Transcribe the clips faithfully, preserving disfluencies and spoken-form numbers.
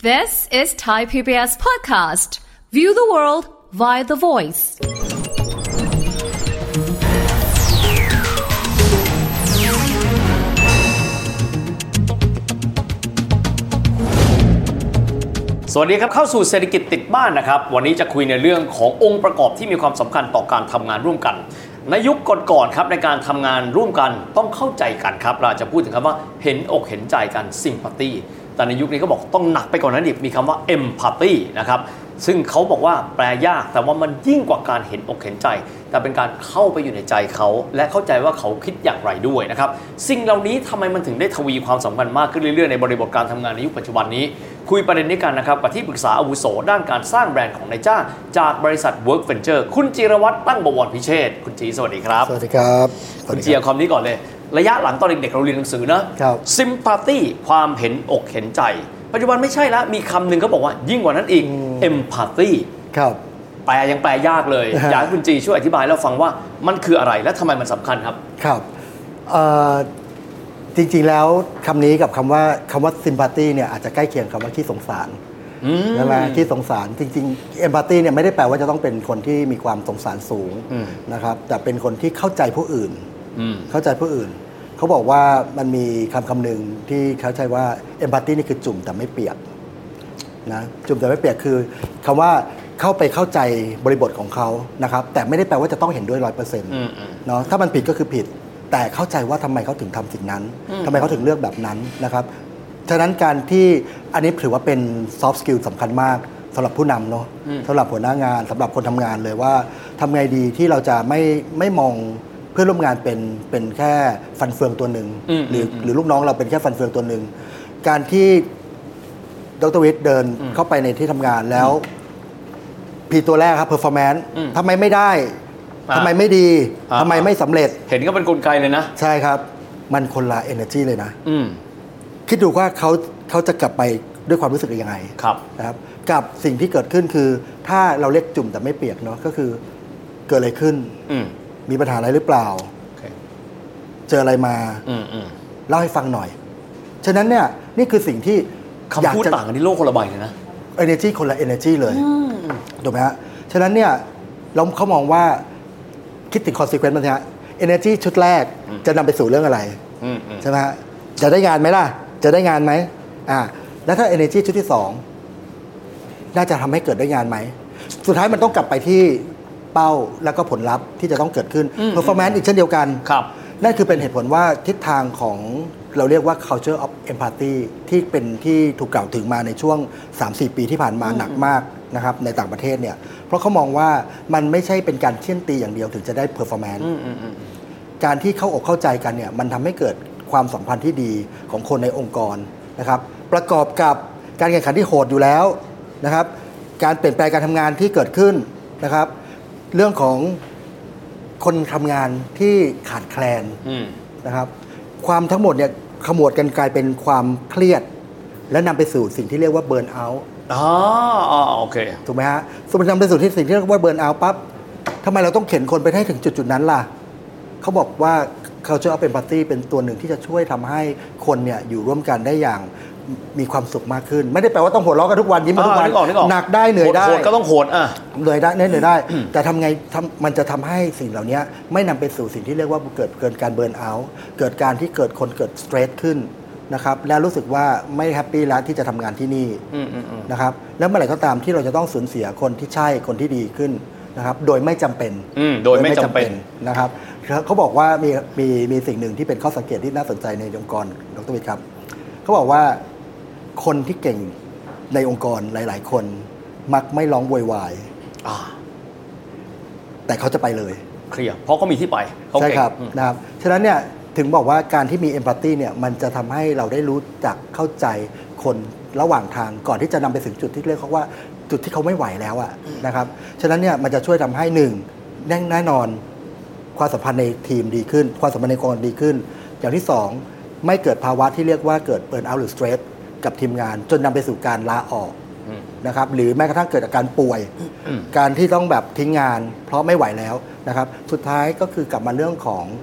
This is Thai พี บี เอส podcast. View the world via the voice. สวัสดีครับเข้าสู่เศรษฐกิจติดบ้านนะครับวันนี้จะคุยในเรื่องขององค์ประกอบที่มีความสำคัญต่อการทำงานร่วมกันในยุคก่อนๆครับในการทำงานร่วมกันต้องเข้าใจกันครับเราจะพูดถึงคำว่าเห็นอกเห็นใจกัน sympathy แต่ในยุคนี้เขาบอกต้องหนักไปกว่านั้นอีกมีคำว่า empathy นะครับซึ่งเขาบอกว่าแปลยากแต่ว่ามันยิ่งกว่าการเห็นอกเห็นใจแต่เป็นการเข้าไปอยู่ในใจเขาและเข้าใจว่าเขาคิดอย่างไรด้วยนะครับสิ่งเหล่านี้ทำไมมันถึงได้ทวีความสำคัญมากขึ้นเรื่อยๆในบริบทการทำงานในยุคปัจจุบันนี้คุยประเด็นนี้กันนะครับกับที่ปรึกษาอาวุโสด้านการสร้างแบรนด์ของนายจ้างจากบริษัท Work Venture คุณจิรวัฒน์ตั้งบวรพิเชษฐ์คุณจีสวัสดีครับสวัสดีครับคุณจีเอาคำนี้ก่อนเลยระยะหลังตอนเด็กๆเราเรียนหนังสือนะ sympathy ความเห็นอกเห็นใจปัจจุบันไม่ใช่แล้วมีคำหนึ่งเขาบอกว่ายิ่งกว่านั้นอีก empathy ครับแปลยังแปลยากเลย อยากให้คุณจีช่วยอธิบายแล้วฟังว่ามันคืออะไรและทำไมมันสำคัญครับครับจริงๆแล้วคำนี้กับคำว่าคำว่า sympathy เนี่ยอาจจะใกล้เคียงคำว่าขี้สงสารใช่ไหมขี้สงสารจริงๆ empathy เนี่ยไม่ได้แปลว่าจะต้องเป็นคนที่มีความสงสารสูงนะครับแต่เป็นคนที่เข้าใจผู้อื่นเข้าใจผู้อื่นเขาบอกว่ามันมีคำคำหนึ่งที่เขาใช้ว่า empathy นี่คือจุ่มแต่ไม่เปียกนะจุ่มแต่ไม่เปียกคือคำว่าเข้าไปเข้าใจบริบทของเขานะครับแต่ไม่ได้แปลว่าจะต้องเห็นด้วย ร้อยเปอร์เซ็นต์ เนาะถ้ามันผิดก็คือผิดแต่เข้าใจว่าทำไมเขาถึงทำสิ่งนั้นทำไมเขาถึงเลือกแบบนั้นนะครับฉะนั้นการที่อันนี้ถือว่าเป็น soft skill สำคัญมากสำหรับผู้นำเนาะสำหรับหัวหน้างานสำหรับคนทำงานเลยว่าทำไงดีที่เราจะไม่ไม่มองเพื่อนร่วมงานเป็นเป็นแค่ฟันเฟืองตัวหนึ่งหรือหรือลูกน้องเราเป็นแค่ฟันเฟืองตัวหนึ่งการที่ดร.วิทย์เดินเข้าไปในที่ทำงานแล้วพีตัวแรกครับ performance ทำไมไม่ได้ทำไมไม่ดีทำไมไม่สำเร็จเห็นก็เป็นกลไกเลยนะใช่ครับมันคนละ energy เลยนะคิดดูว่าเขาเขาจะกลับไปด้วยความรู้สึกยังไงนะครับกับสิ่งที่เกิดขึ้นคือถ้าเราเรียกจุ่มแต่ไม่เปียกเนาะก็คือเกิดอะไรขึ้นมีปัญหาอะไรหรือเปล่า okay. เจออะไรมาเล่าให้ฟังหน่อยฉะนั้นเนี่ยนี่คือสิ่งที่คำพูดต่างกันที่โลกคนละใบเลยนะ energy คนละ energy เลยถูกไหมฮะฉะนั้นเนี่ยเราเขามองว่าคิดถึง consequence มันฮะ energy ชุดแรกจะนำไปสู่เรื่องอะไรใช่ไหมฮะจะได้งานไหมล่ะจะได้งานไหมอ่าแล้วถ้า energy ชุดที่สองน่าจะทำให้เกิดได้งานไหมสุดท้ายมันต้องกลับไปที่เป้าแล้วก็ผลลัพธ์ที่จะต้องเกิดขึ้น performance อีกเช่นเดียวกันนั่นคือเป็นเหตุผลว่าทิศทางของเราเรียกว่า culture of empathy ที่เป็นที่ถูกกล่าวถึงมาในช่วง สามถึงสี่ ปีที่ผ่านมาหนักมากนะครับในต่างประเทศเนี่ยเพราะเขามองว่ามันไม่ใช่เป็นการเคี่ยนตีอย่างเดียวถึงจะได้ performance การที่เข้าอกเข้าใจกันเนี่ยมันทำให้เกิดความสัมพันธ์ที่ดีของคนในองค์กรนะครับประกอบกับการแข่งขันที่โหดอยู่แล้วนะครับการเปลี่ยนแปลงการทำงานที่เกิดขึ้นนะครับเรื่องของคนทำงานที่ขาดแคลนนะครับความทั้งหมดเนี่ยขมวดกันกลายเป็นความเครียดและนำไปสู่สิ่งที่เรียกว่าเบิร์นเอาท์อ๋อโอเคถูกไหมฮะสมมตินำไปสู่ที่สิ่งที่เรียกว่าเบิร์นเอาท์ปั๊บทำไมเราต้องเข็นคนไปให้ถึงจุดๆนั้นล่ะเขาบอกว่า culture of empathy เป็นตัวหนึ่งที่จะช่วยทำให้คนเนี่ยอยู่ร่วมกันได้อย่างมีความสุขมากขึ้นไม่ได้แปลว่าต้องหัวเราะกันทุกวันยิ้มทุกวันหนักได้เหนื่อยได้โหดก็ต้องโหดอ่ะเหนื่อยได้เหนื่อยได้แต่ทำไงมันจะทำให้สิ่งเหล่านี้ไม่นำไปสู่สิ่งที่เรียกว่าเกิดเกิดการเบิร์นเอาท์เกิดการที่เกิดคนเกิดสเตรสขึ้นนะครับแล้วรู้สึกว่าไม่แฮปปี้แล้วที่จะทำงานที่นี่นะครับแล้วเมื่อไหร่ก็ตามที่เราจะต้องสูญเสียคนที่ใช่คนที่ดีขึ้นนะครับโดยไม่จำเป็นโดยไม่จำเป็นนะครับเขาบอกว่ามีมีมีสิ่งหนึ่งที่เป็นข้อสังเกตที่น่าสนใจในองค์กรดร.วิทย์ครับเขาบอกว่าคนที่เก่งในองค์กรหลายๆคนมักไม่ร้องโวยวายแต่เขาจะไปเลยเคลียร์เพราะเขามีที่ไปใช่ครับนะครับฉะนั้นเนี่ยถึงบอกว่าการที่มีเอมพัตตีเนี่ยมันจะทำให้เราได้รู้จักเข้าใจคนระหว่างทางก่อนที่จะนำไปถึงจุดที่เรียกเขาว่าจุดที่เขาไม่ไหวแล้วอะนะครับฉะนั้นเนี่ยมันจะช่วยทำให้หนึ่งแน่นอนความสัมพันธ์ในทีมดีขึ้นความสัมพันธ์ในองค์กรดีขึ้นอย่างที่สองไม่เกิดภาวะที่เรียกว่าเกิดเบิร์นเอาท์หรือสเตรสกับทีมงานจนนำไปสู่การลาออกนะครับหรือแม้กระทั่งเกิดอาการป่วยการที่ต้องแบบทิ้งงานเพราะไม่ไหวแล้วนะครับสุดท้ายก็คือกลับมาเรื่องของ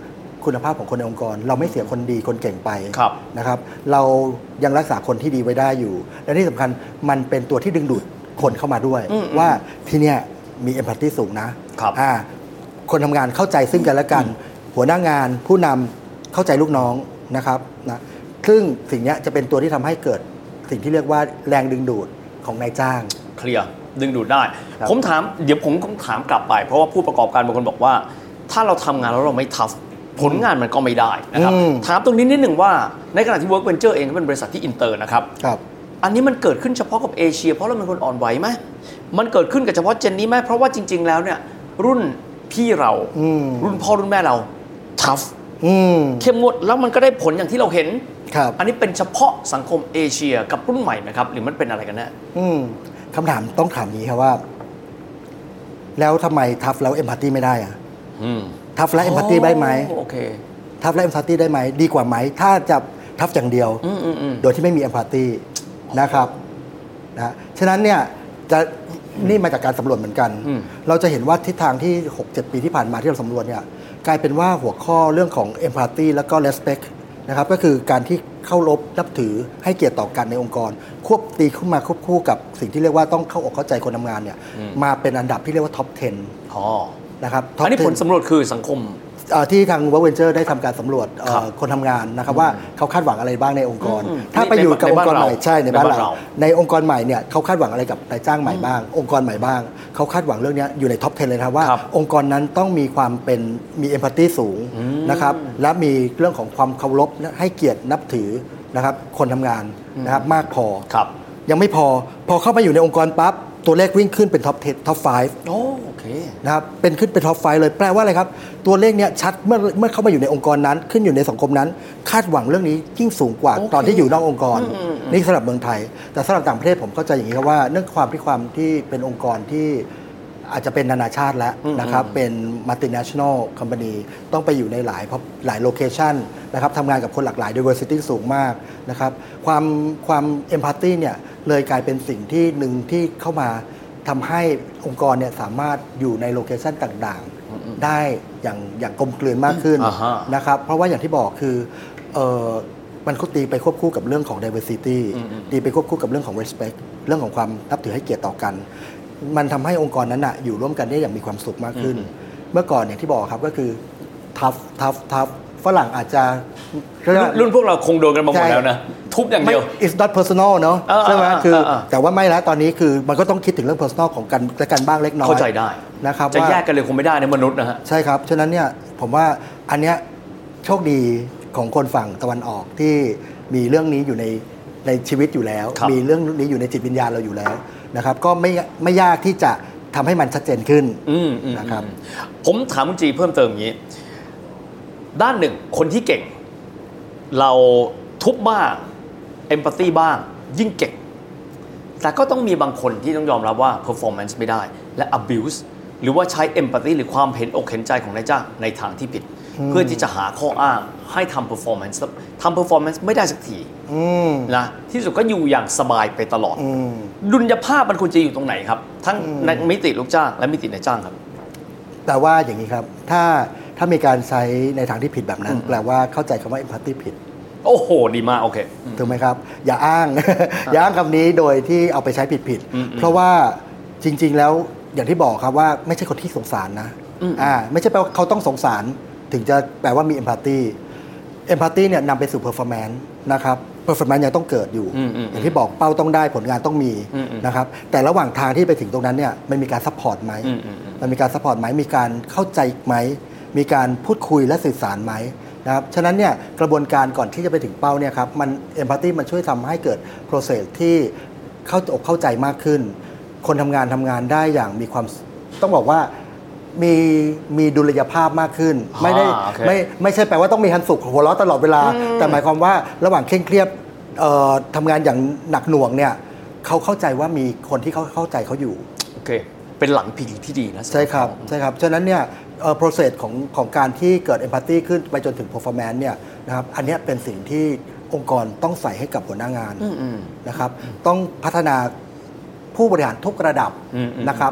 คุณภาพของคนในองค์กรเราไม่เสียคนดีคนเก่งไปครับนะครับเรายังรักษาคนที่ดีไว้ได้อยู่และที่สำคัญมันเป็นตัวที่ดึงดูดคนเข้ามาด้วยว่าที่เนี่ยมีเอมพัตตีสูงนะครับอ่าคนทำงานเข้าใจซึ่งกันและกันหัวหน้างานผู้นำเข้าใจลูกน้องนะครับนะซึ่งสิ่งนี้จะเป็นตัวที่ทำให้เกิดสิ่งที่เรียกว่าแรงดึงดูดของนายจ้างเคลียร์ดึงดูดได้ผมถามเดี๋ยวผมต้องถามกลับไปเพราะว่าผู้ประกอบการบางคนบอกว่าถ้าเราทำงานแล้วเราไม่ทัฟผลงานมันก็ไม่ได้นะครับถามตรงนี้นิดหนึ่งว่าในขณะที่ Work Venture เองก็เป็นบริษัทที่อินเตอร์นะครับอันนี้มันเกิดขึ้นเฉพาะกับเอเชียเพราะเราเป็นคนอ่อนไหวไหมมันเกิดขึ้นกับเฉพาะเจนนี้ไหมเพราะว่าจริงๆแล้วเนี่ยรุ่นพี่เรารุ่นพ่อรุ่นแม่เราทัฟเข้มงวดแล้วมันก็ได้ผลอย่างที่เราเห็นอันนี้เป็นเฉพาะสังคมเอเชียกับรุ่นใหม่ไหมครับหรือมันเป็นอะไรกันแน่คำถามต้องถามนี้ครับว่าแล้วทำไมทัฟแล้วเอมพัตตีไม่ได้อะทัฟและเอมพัตตีได้ไหมโอเคทัฟและเอมพัตตีได้ไหมดีกว่าไหมถ้าจะทัฟอย่างเดียวโดยที่ไม่มีเอมพัตตีนะครับนะฉะนั้นเนี่ยจะนี่มาจากการสำรวจเหมือนกันเราจะเห็นว่าทิศทางที่ หกเจ็ด ปีที่ผ่านมาที่เราสำรวจเนี่ยกลายเป็นว่าหัวข้อเรื่องของเอมพัตตีแล้วก็ respect นะครับก็คือการที่เข้ารบนับถือให้เกียรติต่อกันในองค์กรควบตีขึ้นมาควบคู่กับสิ่งที่เรียกว่าต้องเข้าอกเข้าใจคนทำงานเนี่ยมาเป็นอันดับที่เรียกว่าท็อปสิบอ๋อนะครับอันนี้ผลสำรวจคือสังคมที่ทาง Work Venture ได้ทำการสำรวจคนทำงานนะครับว่าเขาคาดหวังอะไรบ้างในองค์กรถ้าไปอยู่กับองค์กรใหม่ใช่ในบ้านเราในองค์กรใหม่เนี่ยเขาคาดหวังอะไรกับนายจ้างใหม่บ้างองค์กรใหม่บ้างเขาคาดหวังเรื่องนี้อยู่ในท็อปสิบเลยนะครับว่าองค์กรนั้นต้องมีความเป็นมีเอมพัตตีสูงนะครับและมีเรื่องของความเคารพให้เกียรตินับถือนะครับคนทำงานนะครับมากพอยังไม่พอพอเข้ามาอยู่ในองค์กรปั๊บตัวเลขวิ่งขึ้นเป็นท็อปสิบท็อปห้าโอ้โอเคนะครับเป็นขึ้นเป็นท็อปห้าเลยแปลว่าอะไรครับตัวเลขเนี้ยชัดเมื่อเมื่อเข้ามาอยู่ในองค์กรนั้นขึ้นอยู่ในสังคมนั้นคาดหวังเรื่องนี้ยิ่งสูงกว่าตอนที่อยู่นอกองค์กรนี่สำหรับเมืองไทยแต่สำหรับต่างประเทศผมเข้าใจอย่างนี้ครับว่าเนื่องความที่ความที่เป็นองค์กรที่อาจจะเป็นนานาชาติแล้วนะครับเป็น multinational company ต้องไปอยู่ในหลายหลายโลเคชันนะครับทำงานกับคนหลากหลาย diversity สูงมากนะครับความความ empathy เนี่ยเลยกลายเป็นสิ่งที่หนึ่งที่เข้ามาทำให้องค์กรเนี่ยสามารถอยู่ในโลเคชันต่างๆได้อย่างอย่างกลมกลืนมากขึ้นนะครับเพราะว่าอย่างที่บอกคือเอ่อมันก็ตีไปควบคู่กับเรื่องของ diversity ตีไปควบคู่กับเรื่องของ respect เรื่องของความนับถือให้เกียรติต่อกันมันทำให้องค์กรนั้นนะอยู่ร่วมกันได้อย่างมีความสุขมากขึ้นเมื่อก่อนอย่างที่บอกครับก็คือ tough tough tough ฝรั่งอาจจะรุ่นพวกเราคงโดนกันมาหมดแล้วนะทุบอย่างเดียว it's not personal เนอะใช่ไหมคือแต่ว่าไม่แล้วตอนนี้คือมันก็ต้องคิดถึงเรื่อง personal ของกันและกันบ้างเล็กน้อยเข้าใจได้นะครับจะแยกกันเลยคงไม่ได้ในมนุษย์นะฮะใช่ครับฉะนั้นเนี่ยผมว่าอันเนี้ยโชคดีของคนฝั่งตะวันออกที่มีเรื่องนี้อยู่ในในชีวิตอยู่แล้วมีเรื่องนี้อยู่ในจิตวิญญาณเราอยู่แล้วนะครับก็ไม่ไม่ยากที่จะทำให้มันชัดเจนขึ้นนะครับผมถามคุณจีเพิ่มเติมอย่างนี้ด้านหนึ่งคนที่เก่งเราทุบบ้างเอมพัตตีบ้างยิ่งเก่งแต่ก็ต้องมีบางคนที่ต้องยอมรับว่า performance ไม่ได้และ abuse หรือว่าใช้เอมพัตตีหรือความเห็นอกเห็นใจของนายจ้างในทางที่ผิดเพื่อที่จะหาข้ออ้างให้ทำ performance ทำ performance ไม่ได้สักทีนะที่สุดก็อยู่อย่างสบายไปตลอดดุลยภาพมันควรจะอยู่ตรงไหนครับทั้งในมิติลูกจ้างและมิตินายจ้างครับแต่ว่าอย่างนี้ครับถ้าถ้ามีการใช้ในทางที่ผิดแบบนั้นแปลว่าเข้าใจคำว่า empathy ผิดโอ้โหดีมากโอเคถูกไหมครับอย่าอ้าง อย่าอ้างคำนี้โดยที่เอาไปใช้ผิดๆเพราะว่าจริงๆแล้วอย่างที่บอกครับว่าไม่ใช่คนที่สงสารนะอ่าไม่ใช่แปลว่าเขาต้องสงสารถึงจะแปลว่ามี empathy empathy เนี่ยนำไปสู่ performance นะครับ performance ยังต้องเกิดอยู่อย่างที่บอกเป้าต้องได้ผลงานต้องมีนะครับแต่ระหว่างทางที่ไปถึงตรงนั้นเนี่ยมันมีการ support ไหมมันมีการ support ไหมมีการเข้าใจไหมมีการพูดคุยและสื่อสารไหมนะครับฉะนั้นเนี่ยกระบวนการก่อนที่จะไปถึงเป้าเนี่ยครับมัน empathy มันช่วยทำให้เกิด process ที่เข้าอกเข้าใจมากขึ้นคนทำงานทำงานได้อย่างมีความต้องบอกว่ามีมีดุลยภาพมากขึ้นไม่ได้ไม่ไม่ใช่แปลว่าต้องมีความสุขหัวเราะตลอดเวลาแต่หมายความว่าระหว่างเคร่งเครียดทำงานอย่างหนักหน่วงเนี่ยเขาเข้าใจว่ามีคนที่เขาเข้าใจเขาอยู่โอเคเป็นหลังพิงที่ดีนะใช่ครับใช่ครับฉะนั้นเนี่ยเอ่อ process ของของการที่เกิด empathy ขึ้นไปจนถึง performance เนี่ยนะครับอันนี้เป็นสิ่งที่องค์กรต้องใส่ให้กับหัวหน้างานนะครับต้องพัฒนาผู้บริหารทุกระดับนะครับ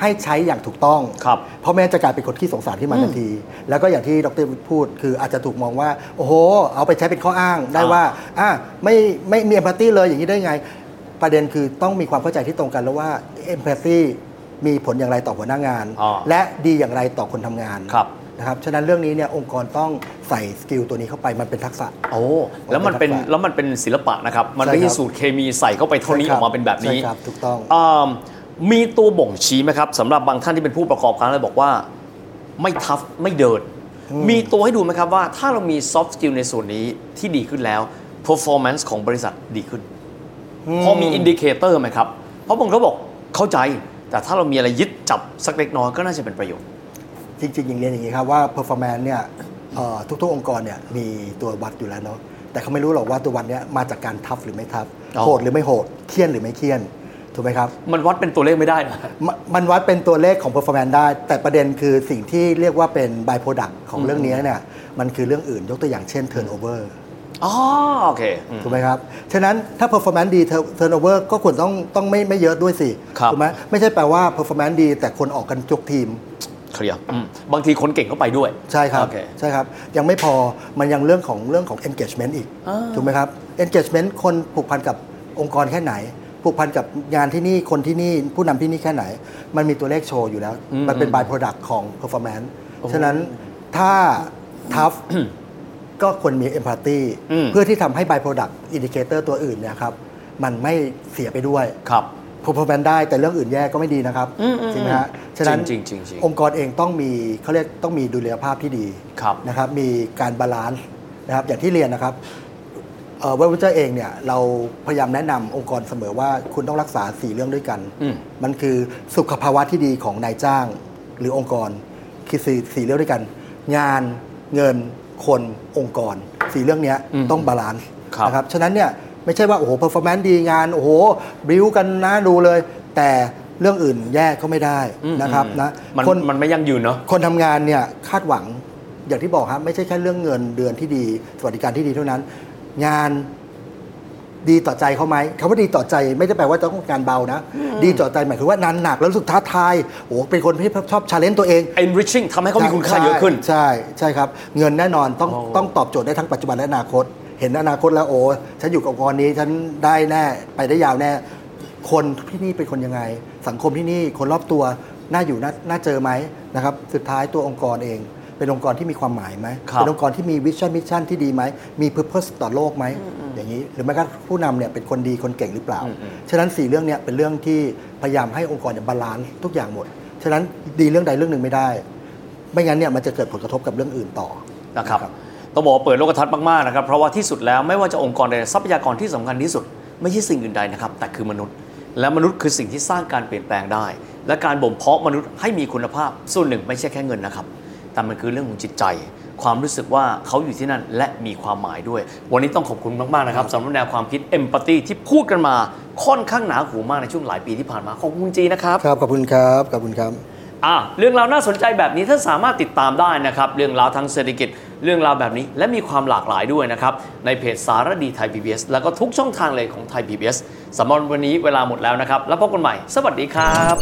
ให้ใช้อย่างถูกต้องเพราะแม้จะกลายเป็นคนขี้สงสารที่มาทันทีแล้วก็อย่างที่ดร.พูดคืออาจจะถูกมองว่าโอ้โหเอาไปใช้เป็นข้ออ้างได้ว่าอ่ะไม่ไม่มี empathy เลยอย่างนี้ได้ไงประเด็นคือต้องมีความเข้าใจที่ตรงกันแล้วว่า empathy มีผลอย่างไรต่อหัวหน้างานและดีอย่างไรต่อคนทำงานนะครับฉะนั้นเรื่องนี้เนี่ยองค์กรต้องใส่สกิลตัวนี้เข้าไปมันเป็นทักษะโอ้แล้วมันเป็นแล้วมันเป็นศิลปะนะครับมันไม่ใช่สูตรเคมีใส่เข้าไปเท่านี้ออกมาเป็นแบบนี้ใช่ครับถูกต้องมีตัวบ่งชี้ไหมครับสำหรับบางท่านที่เป็นผู้ประกอบการแล้วบอกว่าไม่ทัฟไม่เดินมีตัวให้ดูไหมครับว่าถ้าเรามี soft skill ในส่วนนี้ที่ดีขึ้นแล้ว performance ของบริษัทดีขึ้นพอมีอินดิเคเตอร์ไหมครับเพราะบางคนบอกเข้าใจแต่ถ้าเรามีอะไรยึดจับสักเล็กน้อยก็น่าจะเป็นประโยชน์จริงๆอย่างเรียนอย่างนี้ครับว่า performance เนี่ยทุกๆองค์กรเนี่ยมีตัววัดอยู่แล้วเนาะแต่เขาไม่รู้หรอกว่าตัววัดเนี่ยมาจากการทัฟหรือไม่ทัฟโหดหรือไม่โหดเคี่ยนหรือไม่เคี่ยนถูกไหมครับมันวัดเป็นตัวเลขไม่ได้นะมันวัดเป็นตัวเลขของ performance ได้แต่ประเด็นคือสิ่งที่เรียกว่าเป็น by product ของเรื่องนี้เนี่ยมันคือเรื่องอื่นยกตัวอย่างเช่น turnover อ๋อโอเคถูกไหมครับฉะนั้นถ้า performance ดี turnover ก็ควรต้องต้องไม่ไม่เยอะด้วยสิถูกไหมไม่ใช่แปลว่า performance ดีแต่คนออกกันจุกทีมเคลียร์บางทีคนเก่งก็ไปด้วยใช่ครับใช่ครับยังไม่พอมันยังเรื่องของเรื่องของ engagement อีกถูกไหมครับ engagement คนผูกพันกับองค์กรแค่ไหนผูกพันกับงานที่นี่คนที่นี่ผู้นำที่นี่แค่ไหนมันมีตัวเลขโชว์อยู่แล้วมันเป็น by product ของ performance ฉะนั้นถ้า tough ก็ควรมี empathy เพื่อที่ทำให้ by product indicator ตัวอื่นเนี่ยครับมันไม่เสียไปด้วยครับ performance ได้แต่เรื่องอื่นแย่ก็ไม่ดีนะครับจริงไหมฮะฉะนั้นองค์กรเองต้องมีเขาเรียกต้องมีดุลยภาพที่ดีนะครับมีการบาลานซ์นะครับอย่างที่เรียนนะครับเว็บวิจัยเองเนี่ยเราพยายามแนะนำองค์กรเสมอว่าคุณต้องรักษาสี่เรื่องด้วยกันมันคือสุขภาวะที่ดีของนายจ้างหรือองค์กรคือสี่สี่เรื่องด้วยกันงานเงินคนองค์กรสี่เรื่องนี้ต้องบาลานซ์นะครับฉะนั้นเนี่ยไม่ใช่ว่าโอ้โห performance ดีงานโอ้โหบิวกันนะดูเลยแต่เรื่องอื่นแย่ก็ไม่ได้นะครับนะคนมันไม่ยั่งยืนเนาะคนทำงานเนี่ยคาดหวังอย่างที่บอกครับไม่ใช่แค่เรื่องเงินเดือนที่ดีสวัสดิการที่ดีเท่านั้นงานดีต่อใจเขาไหมคำว่าดีต่อใจไม่ได้แปลว่าต้องการเบานะดีต่อใจหมายถึงว่างานหนักแล้วรู้สึกท้าทายโอ้เป็นคนที่ชอบ challenge ตัวเอง enriching ทำให้เขามีคุณค่าเยอะขึ้นใช่ใช่ครับเงินแน่นอนต้องต้องตอบโจทย์ได้ทั้งปัจจุบันและอนาคตเห็นอนาคตแล้วโอ้ฉันอยู่กับองค์กรนี้ฉันได้แน่ไปได้ยาวแน่คนที่นี่เป็นคนยังไงสังคมที่นี่คนรอบตัวน่าอยู่น่าน่าเจอไหมนะครับสุดท้ายตัวองค์กรเองเป็นองค์กรที่มีความหมายไหมเป็นองค์กรที่มีวิชั่นมิชชั่นที่ดีไหมมี purpose ต่อโลกไหมอย่างนี้หรือแม้กระทั่งผู้นำเนี่ยเป็นคนดีคนเก่งหรือเปล่าฉะนั้นสี่เรื่องนี้เป็นเรื่องที่พยายามให้องค์กรเนี่ยบาลานซ์ทุกอย่างหมดฉะนั้นดีเรื่องใดเรื่องหนึ่งไม่ได้ไม่งั้นเนี่ยมันจะเกิดผลกระทบกับเรื่องอื่นต่อนะครับต้องบอกว่าเปิดโลกทัศน์มากๆนะครับเพราะว่าที่สุดแล้วไม่ว่าจะองค์กรใดทรัพยากรที่สำคัญที่สุดไม่ใช่สิ่งอื่นใดนะครับแต่คือมนุษย์และมนุษย์คือสิ่งที่สร้างการเปลี่ยนแปลงได้และการบ่มเพาะมนุษย์ให้มีคุณภาพส่วนหนึ่งไม่ใช่แค่เงินนะครับแต่มันคือเรื่องของจิตใจความรู้สึกว่าเขาอยู่ที่นั่นและมีความหมายด้วยวันนี้ต้องขอบคุณมากๆนะครับสำหรับแนวความคิด Empathy ที่พูดกันมาค่อนข้างหนาหูมากในช่วงหลายปีที่ผ่านมาขอบคุณจีนะครับครับขอบคุณครับขอบคุณครับอ่ะเรื่องราวน่าสนใจแบบนี้ท่านสามารถติดตามได้นะครับเรื่องราวทางเศรษฐกิจเรื่องราวแบบนี้และมีความหลากหลายด้วยนะครับในเพจสารดีไทย พี บี เอส แล้วก็ทุกช่องทางเลยของไทย พี บี เอส สำหรับวันนี้เวลาหมดแล้วนะครับแล้วพบกันใหม่สวัสดีครับ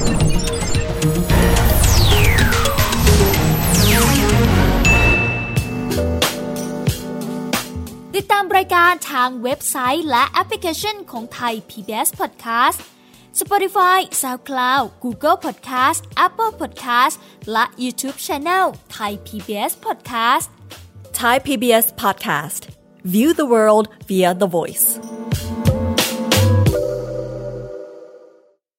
ติดตามรายการทางเว็บไซต์และแอปพลิเคชันของไทย พี บี เอส Podcast Spotify, SoundCloud, Google Podcast, Apple Podcast และ YouTube Channel Thai พี บี เอส Podcast Thai พี บี เอส Podcast View the world via the voice